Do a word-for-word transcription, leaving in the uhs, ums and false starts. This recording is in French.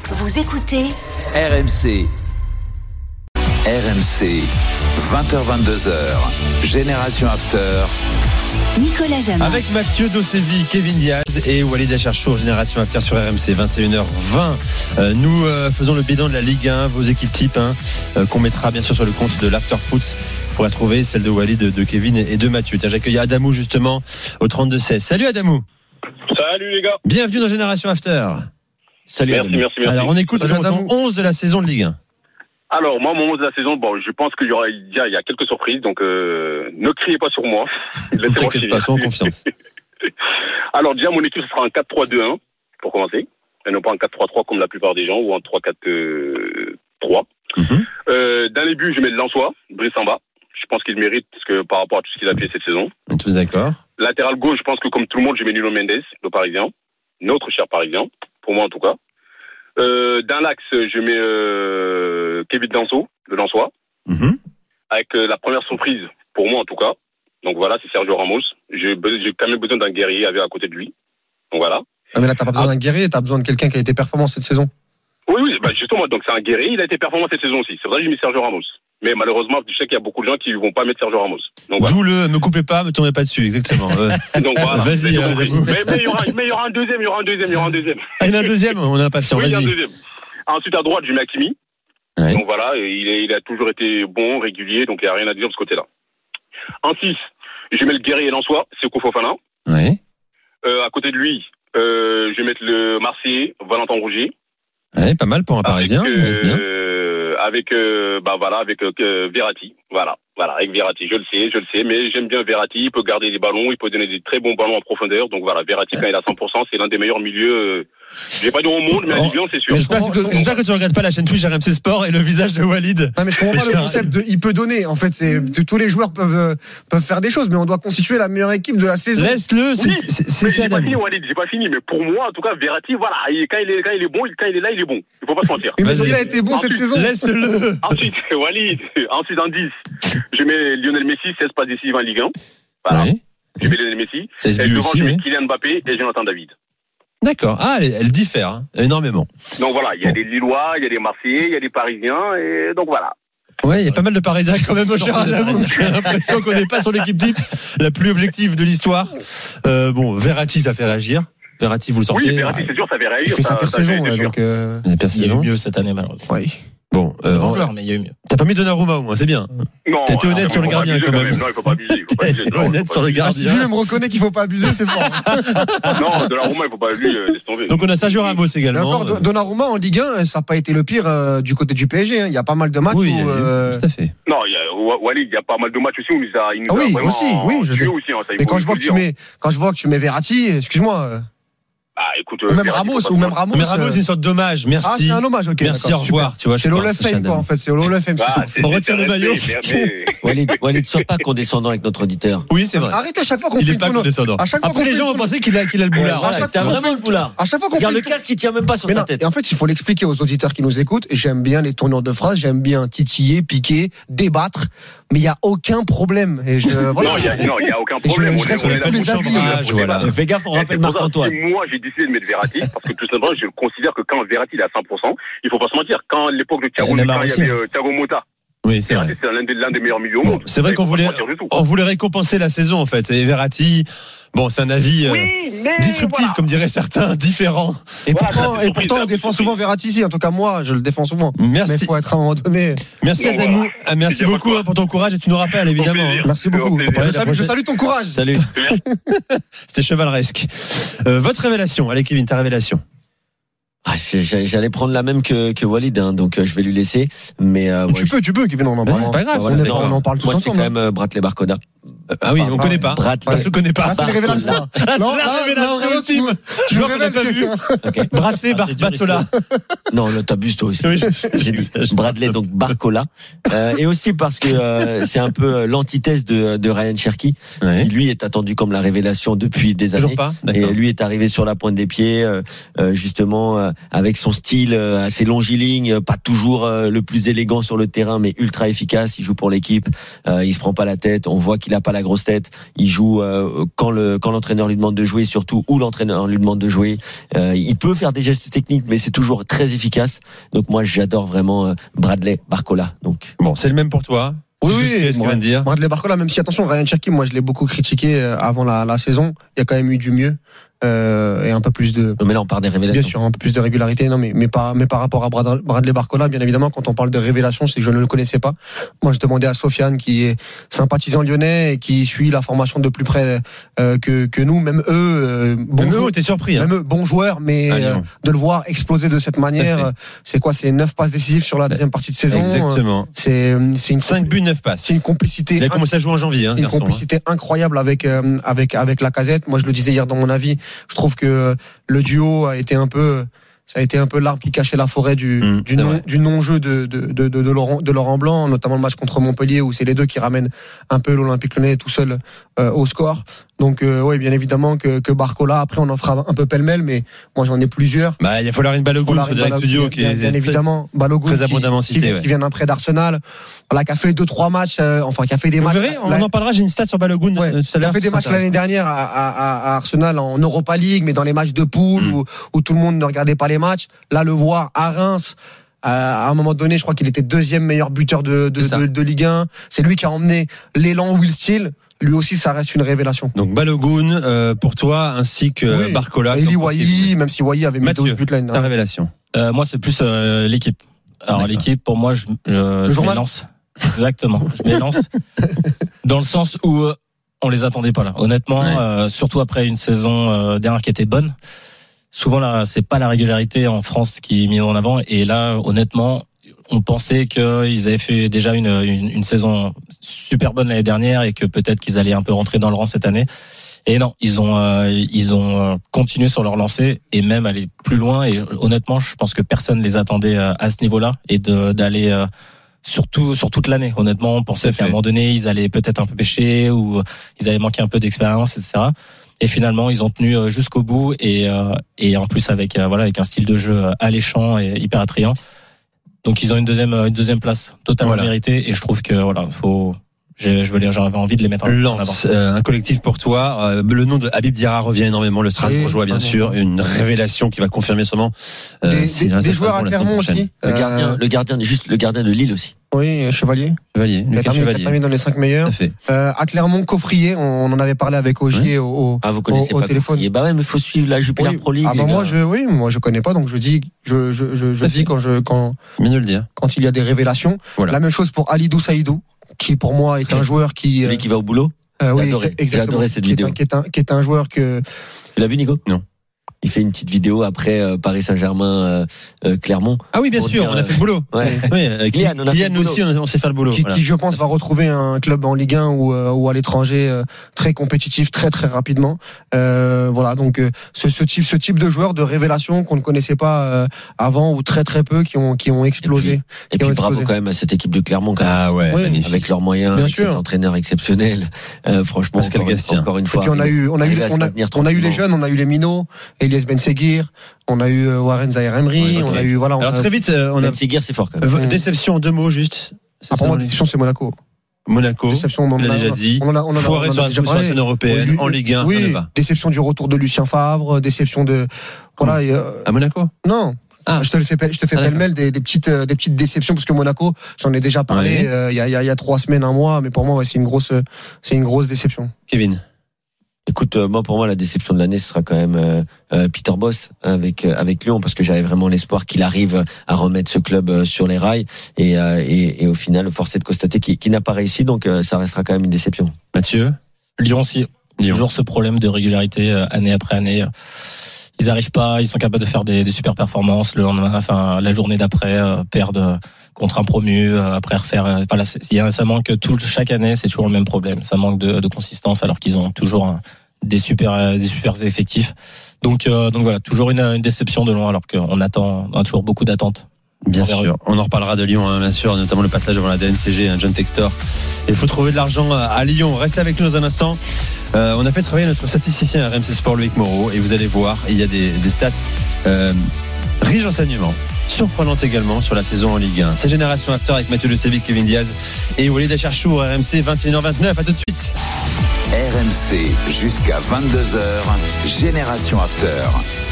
Vous écoutez R M C. R M C, vingt heures vingt-deux heures, Génération After. Nicolas Jamin. Avec Mathieu Dossevi, Kevin Diaz et Walid Acharchour, Génération After sur R M C, vingt et une heures vingt. Euh, nous euh, faisons le bilan de la Ligue un, vos équipes types, hein, euh, qu'on mettra bien sûr sur le compte de l'After Foot pour la trouver, celle de Walid, de, de Kevin et de Mathieu. Tiens, j'accueille Adamou justement au trente-deux seize. Salut Adamou. Salut les gars. Bienvenue dans Génération After. Salut merci, Adamou. Merci, merci. Alors on écoute Salut, ton onze de la saison de Ligue un. Alors, moi, mon onze de la saison, bon, je pense qu'il y aura, il y a, il y a quelques surprises, donc euh, ne criez pas sur moi. Ne t'inquiète pas, sois en confiance. Alors, déjà, mon équipe, ce sera un quatre trois deux un, pour commencer, et non pas un quatre trois trois comme la plupart des gens, ou un trois quatre trois. Mm-hmm. Euh, dans les buts, je mets le Lensois, Brice Samba. Je pense qu'il mérite, parce que par rapport à tout ce qu'il a fait cette saison. On est tous d'accord. Latéral gauche, je pense que comme tout le monde, je mets Nuno Mendes, le Parisien, notre cher Parisien, pour moi en tout cas. Euh, dans l'axe, je mets euh, Kevin Danso, le Lensois, mm-hmm. avec euh, la première surprise, pour moi en tout cas. Donc voilà, c'est Sergio Ramos. J'ai, j'ai quand même besoin d'un guerrier à côté de lui. Donc voilà. Ah mais là, t'as pas besoin ah. d'un guerrier, t'as besoin de quelqu'un qui a été performant cette saison. Oui, oui, bah justement, donc c'est un guerrier, il a été performant cette saison aussi. C'est vrai que j'ai mis Sergio Ramos. Mais malheureusement, je sais qu'il y a beaucoup de gens qui ne vont pas mettre Sergio Ramos. Donc, voilà. D'où le me coupez pas, me tournez pas dessus, exactement. Donc voilà. Vas-y, mais, euh, vas-y. Mais, mais, il y aura, mais il y aura un deuxième, il y aura un deuxième, il y aura un deuxième. Ah, il y en a un deuxième, on a pas sûr, oui, vas-y. Il y a un deuxième. Ensuite, à droite, je mets Hakimi. Ouais. Donc voilà, il, est, il a toujours été bon, régulier, donc il n'y a rien à dire de ce côté-là. En six, je mets le guerrier Lensois, Seko Fofana. Ouais. Euh, à côté de lui, euh, je vais mettre le Marseillais, Valentin Rougier. Ouais, pas mal pour un Parisien. Avec, euh, avec euh, bah voilà, avec euh, Verratti. Voilà, voilà, avec Verratti. Je le sais, je le sais, mais j'aime bien Verratti. Il peut garder des ballons, il peut donner des très bons ballons en profondeur. Donc voilà, Verratti quand il est à cent pour cent, c'est l'un des meilleurs milieux. Euh, j'ai pas dit au monde, mais à Ligue un, c'est sûr. J'espère que, j'espère que tu regardes pas la chaîne Twitch R M C Sport et le visage de Walid. Non mais je comprends pas le concept de il peut donner. En fait, c'est tous les joueurs peuvent peuvent faire des choses, mais on doit constituer la meilleure équipe de la saison. Laisse-le. C'est, oui, c'est, c'est j'ai pas fini, Walid. J'ai pas fini, mais pour moi, en tout cas, Verratti, voilà, quand il est quand il est bon, quand il est là, il est bon. Il faut pas se mentir. Mais il a été bon ensuite, cette saison. Laisse-le. Ensuite, Walid. Ensuite, en dix, je mets Lionel Messi, seize passes décisives en Ligue un. Voilà. Oui. Je mets Lionel Messi. Et devant, aussi, je mets oui. Kylian Mbappé et Jonathan David. D'accord. Ah, elle, elle diffère hein, énormément. Donc voilà, il y a bon. des Lillois, il y a des Marseillais, il y a des Parisiens, et donc voilà. Ouais, il y a pas mal de Parisiens quand même, mon cher Adamou. J'ai l'impression qu'on n'est pas sur l'équipe type la plus objective de l'histoire. Euh, bon, Verratti, ça fait réagir. Verratti, vous le sortez. Oui, Verratti, c'est sûr, ça fait réagir. Il fait sa pire saison, ouais, donc. Euh... Il y a eu mieux cette année, malheureusement. Oui. Bon, euh, bon joueur, mais il y a eu mieux. T'as pas mis Donnarumma au moins, c'est bien. Non. T'étais honnête sur le gardien quand même. Non, il faut pas abuser. T'es honnête sur le gardien. Si lui-même reconnaît qu'il faut pas abuser, c'est fort. Non, Donnarumma, il faut pas lui laisser tomber. Donc on a Sergio Ramos également. D'accord, Donnarumma en Ligue un, ça n'a pas été le pire euh, du côté du P S G. Hein. Il y a pas mal de matchs oui, où. Euh... Tout à fait. Non, il y a Walid, il y a pas mal de matchs aussi où il nous a, il nous ah oui, a vraiment aussi, oui, je tué aussi. Hein, ça, mais quand je vois que tu mets, quand je vois que tu mets Verratti, excuse-moi. Ah, écoute, ou même Ramos, ou même Ramos. Mais Ramos, c'est une sorte d'hommage. Merci. Ah, c'est un hommage, ok. Merci, au revoir. Tu vois, c'est l'Hall of Fame, quoi, en fait. C'est l'Hall of Fame. Bah, on retire le maillot. Walid, Walid, sois pas condescendant avec notre auditeur. Oui, c'est vrai. Arrêtez à chaque fois qu'on fait une Il est pas condescendant. À chaque fois Après, les gens vont penser qu'il a, qu'il a le boulard. À chaque fois, vraiment le boulard. À chaque fois qu'on regarde le casque, il tient même pas sur ta tête. Et en fait, il faut l'expliquer aux auditeurs qui nous écoutent. Et j'aime bien les tournures de phrases. J'aime bien titiller, piquer, débattre. Mais il n'y a aucun problème. Et je, voilà. Non, il y a, non, il y a aucun problème. Je reste tous les avis. Voilà. Fais gaffe, on rappelle Marc-Antoine. Moi, j'ai décidé de mettre Verratti parce que tout simplement, je considère que quand Verratti est à cent pour cent, il faut pas se mentir. Quand à l'époque de Thiago, quand il y avait euh, Thiago Motta. Oui, c'est Verratti, vrai. c'est l'un des, l'un des meilleurs milieux au monde. C'est vrai qu'on voulait, on voulait récompenser la saison, en fait. Et Verratti, bon, c'est un avis oui, euh, disruptif, voilà. Comme diraient certains, différent. Et voilà, pourtant, et pourtant on défend souvent Verratti ici. En tout cas, moi, je le défends souvent. Merci. Mais il faut être à un moment donné. Merci, bon, Adamou. Voilà. Merci beaucoup pour ton courage et tu nous rappelles, évidemment. Merci beaucoup. Je salue, je salue ton courage. Salut. C'était chevaleresque. Euh, votre révélation. Allez, Kevin, ta révélation. Ah, j'allais prendre la même que, que Walid, hein, donc euh, je vais lui laisser. Mais euh, tu ouais, peux, je... tu peux, Kevin, on en parle. C'est pas grave. Voilà, on, on en parle tous moi, ensemble. C'est quand même euh, Bradley Barcola. Euh, ah oui, on ne connaît pas. Bradley. On ne connaît pas. Ah, c'est les révélations. Là, c'est la révélation ultime. Je vois qu'on n'a pas vu. Bradley Barcola. Non, là, t'abuses toi aussi. Oui, j'ai dit Bradley, donc Barcola. Euh, et aussi parce que euh, c'est un peu l'antithèse de, de Ryan Cherki, ouais. Qui lui est attendu comme la révélation depuis des années. Pas. Et lui est arrivé sur la pointe des pieds, euh, justement euh, avec son style euh, assez longiligne, pas toujours euh, le plus élégant sur le terrain, mais ultra efficace. Il joue pour l'équipe, euh, il se prend pas la tête. On voit qu'il a pas la grosse tête. Il joue euh, quand le quand l'entraîneur lui demande de jouer, surtout où l'entraîneur lui demande de jouer. Euh, il peut faire des gestes techniques, mais c'est toujours très efficace. Donc moi, j'adore vraiment euh, Bradley Barcola. Donc bon, c'est le même pour toi. Oui, oui, ce qu'il vient de dire. Bradley Barcola, même si attention, Ryan Cherki, moi je l'ai beaucoup critiqué avant la, la saison. Il y a quand même eu du mieux. Euh, et un peu plus de. Non, mais là, on parle des révélations. Bien sûr, un peu plus de régularité. Non, mais, mais, par, mais par rapport à Bradley Barcola, bien évidemment, quand on parle de révélation, c'est que je ne le connaissais pas. Moi, je demandais à Sofiane, qui est sympathisant lyonnais et qui suit la formation de plus près euh, que, que nous, même eux. Euh, bon même joueur, eux, t'es surpris. Hein. Même eux, bons joueurs, mais euh, de le voir exploser de cette manière, c'est quoi? C'est neuf passes décisives sur la deuxième partie de saison. Exactement. C'est, c'est une cinq buts, neuf passes. C'est une complicité. Il a commencé à jouer en janvier. Hein, c'est une garçon, complicité hein. incroyable avec euh, avec avec Lacazette. Moi, je le disais hier dans mon avis. Je trouve que le duo a été un peu, ça a été un peu l'arbre qui cachait la forêt du, mmh, du, non, du non-jeu de, de, de, de, de, Laurent, de Laurent Blanc, notamment le match contre Montpellier où c'est les deux qui ramènent un peu l'Olympique Lyonnais tout seul euh, au score. Donc euh, oui, bien évidemment que, que Barcola, après on en fera un peu pêle-mêle, mais moi j'en ai plusieurs. Bah, il y a Folarin Balogun au direct studio qui bien, est bien très, évidemment Balogun très abondamment qui, cité, qui, ouais. qui vient d'un prêt d'Arsenal, voilà, qui a fait deux trois matchs, euh, enfin qui a fait des Vous matchs. verrez, on là, en parlera. J'ai une stat sur Balogun ouais, euh, tout à l'heure. Il a fait des matchs l'année dernière à, à, à Arsenal en Europa League, mais dans les matchs de poule mmh. où, où tout le monde ne regardait pas les matchs. Là, le voir à Reims. À un moment donné, je crois qu'il était deuxième meilleur buteur de, de, de, de Ligue un. C'est lui qui a emmené l'élan Will Steele. Lui aussi, ça reste une révélation. Donc Balogun euh, pour toi, ainsi que oui. Barcola. Eli Wahi, même si Wahi avait mis Mathieu, douze buts l'année ta révélation. Euh, moi, c'est plus euh, l'équipe. Alors D'accord. l'équipe, pour moi, je, je, je m'élance. Exactement, je m'élance dans le sens où euh, on les attendait pas là. Honnêtement, ouais. euh, surtout après une saison euh, dernière qui était bonne. Souvent là, c'est pas la régularité en France qui est mise en avant. Et là, honnêtement, on pensait qu'ils avaient fait déjà une, une, une saison super bonne l'année dernière et que peut-être qu'ils allaient un peu rentrer dans le rang cette année. Et non, ils ont euh, ils ont continué sur leur lancée et même aller plus loin. Et honnêtement, je pense que personne les attendait à ce niveau-là et de, d'aller euh, surtout sur toute l'année. Honnêtement, on pensait qu'à un moment donné, ils allaient peut-être un peu pêcher ou ils avaient manqué un peu d'expérience, et cetera. Et finalement, ils ont tenu jusqu'au bout et euh, et en plus avec euh, voilà avec un style de jeu alléchant et hyper attrayant. Donc ils ont une deuxième une deuxième place totalement voilà. méritée et je trouve que voilà faut je, je veux dire j'avais envie de les mettre en Lens, euh, un collectif pour toi. Euh, le nom de Habib Diarra revient énormément, le Strasbourgeois bien sûr, une révélation qui va confirmer sûrement. Euh, des, si des, des joueurs à Clermont aussi. Le gardien, le gardien, juste le gardien de Lille aussi. Oui, Chevalier. Chevalier. Il a terminé, terminé dans les cinq meilleurs. Euh, à Clermont, Coffrier, on en avait parlé avec Ogier oui. au, ah, vous connaissez au, au pas téléphone. Coffrier. Bah ouais, mais faut suivre la Jupiler oui. Pro League. Ah bah moi je, oui, moi je connais pas, donc je dis, je, je, je, je dis quand je, quand, bien de le dire. Quand il y a des révélations. Voilà. La même chose pour Alidou Saïdou, qui pour moi est un joueur qui. Lui qui va au boulot. Euh, oui, adoré. exactement. J'ai adoré cette qui vidéo. Est un, qui est un, qui est un joueur que. Tu l'as vu, Nico? Non. Il fait une petite vidéo après euh, Paris Saint-Germain euh, euh, Clermont. Ah oui, bien sûr, dire, on a fait le boulot. Ouais. Oui, euh, Kylian, on a Kylian fait aussi, on, on sait faire le boulot. Qui, voilà. qui, je pense, va retrouver un club en Ligue un ou, euh, ou à l'étranger euh, très compétitif, très très rapidement. Euh, voilà, donc euh, ce, ce type, ce type de joueurs de révélation qu'on ne connaissait pas euh, avant ou très très peu, qui ont qui ont explosé. Et puis, et puis bravo explosé. Quand même à cette équipe de Clermont. Quand même. Ah ouais, oui, avec leurs moyens, bien avec sûr. Cet entraîneur exceptionnel. Euh, franchement, Pascal encore, Gastien. encore une fois. Et puis on a eu, on a eu, on a, on a eu les jeunes, on a eu les minots, Elias Ben Seguir. On a eu Warren Zaïre-Emery, ouais, on ouais. a eu voilà. On Alors a... très vite, on ben a Seguir, c'est fort quand même. Déception, deux mots juste. Ah, pour moi, déception, c'est Monaco. Monaco. Déception, on l'a déjà dit. On en a, on en a, Foiré sur, sur la scène européenne, oui, en Ligue un. Oui, déception du retour de Lucien Favre, déception de voilà. Oh. Euh... À Monaco. Non. Ah. Je te le fais, je te fais ah, pêle-mêle des, des petites, des petites déceptions parce que Monaco, j'en ai déjà parlé il ouais. euh, y, a, y, a, y a trois semaines, un mois, mais pour moi, ouais, c'est une grosse, c'est une grosse déception. Kevin. Écoute, euh, moi pour moi la déception de l'année ce sera quand même euh, euh, Peter Bosz avec euh, avec Lyon parce que j'avais vraiment l'espoir qu'il arrive à remettre ce club euh, sur les rails et, euh, et et au final force est de constater qu'il, qu'il n'a pas réussi donc euh, ça restera quand même une déception. Mathieu, Lyon aussi, Lyon. Toujours ce problème de régularité euh, année après année. Ils arrivent pas, ils sont capables de faire des, des super performances le lendemain, enfin la journée d'après euh, perdent contre un promu, euh, après refaire. Euh, voilà, il y a, ça manque tout chaque année, c'est toujours le même problème. Ça manque de, de consistance alors qu'ils ont toujours un, des super euh, des super effectifs. Donc euh, donc voilà, toujours une, une déception de loin alors qu'on attend, on a toujours beaucoup d'attentes. Bien sûr, eux. On en reparlera de Lyon, hein, bien sûr, notamment le passage devant la D N C G, hein, John Textor. Il faut trouver de l'argent à Lyon. Restez avec nous dans un instant. Euh, on a fait travailler notre statisticien à R M C Sport, Loïc Moreau, et vous allez voir, il y a des, des stats euh, riches d'enseignements. surprenante également sur la saison en Ligue un. C'est Génération After avec Mathieu Le Sévic, Kevin Diaz et Walid Acharchour, R M C, vingt et une heures vingt-neuf. À tout de suite. R M C jusqu'à vingt-deux heures, Génération After.